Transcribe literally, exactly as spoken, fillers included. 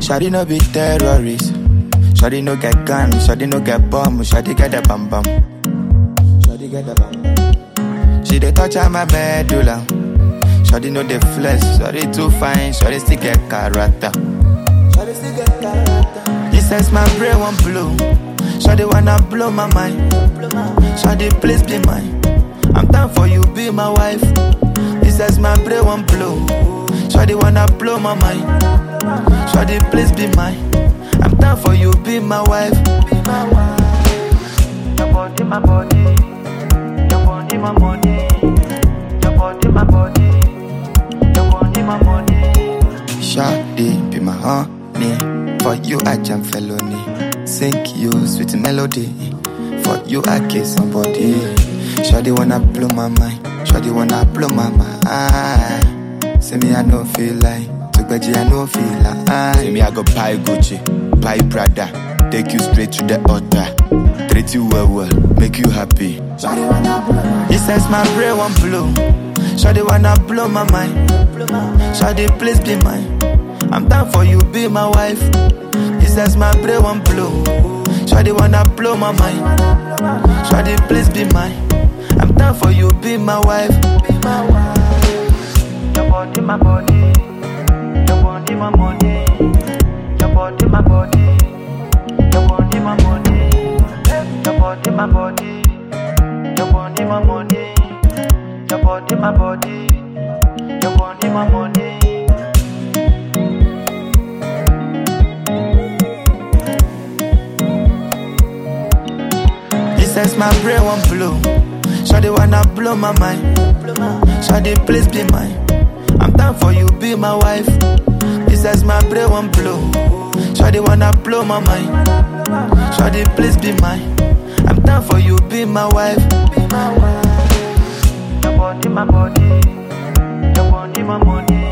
Shawty no be terrorist. Shawty no get gun. Shawty no get bomb. Shawty get the bam bam. Shawty get the bam bam. She dey touch on my medulla. Shawty no dey flex. Shawty too fine. Shawty still get character. Shawty still get character. He says my brain won't blow. Shawty wanna blow my mind. Shawty please be mine. I'm down for you, be my wife. He says my brain won't blow. Shawty wanna blow my mind. Shawty please be mine. I'm down for you, be my wife. Be my wife. Your body, my body. Your body, my money. Your body, my body. Your body, my money. Shawty be my honey. For you I jam felony. Sing you sweet melody. For you I kiss somebody. Shawty wanna blow my mind. Shawty wanna blow my mind. Say me I no feel like. Took Beji I no feel like. Say me I go buy Gucci, buy Prada. Take you straight to the altar. Treat you well well, make you happy. Shawty wanna blow my mind. He says my brain won't blow. Shawty wanna blow my mind. Shawty please be mine. I'm down for you, be my wife. He says my brain won't blow. Shawty wanna blow my mind. Shawty please be mine. I'm down for you, be my wife. Be my wife. Your body, my body. Your body, my money. Your body, my body. Your body, my money. Your body, my body. Your body, my money. Your body, my body. Your body, my money. He says my brain won't blow. Shawty wanna blow my mind. Shawty please be mine. I'm down for you, be my wife. He says my brain won't blow. Shawty wanna blow my mind. Shawty please be mine. I'm down for you, be my wife. Be my wife. Your body, my body. Your body, my money.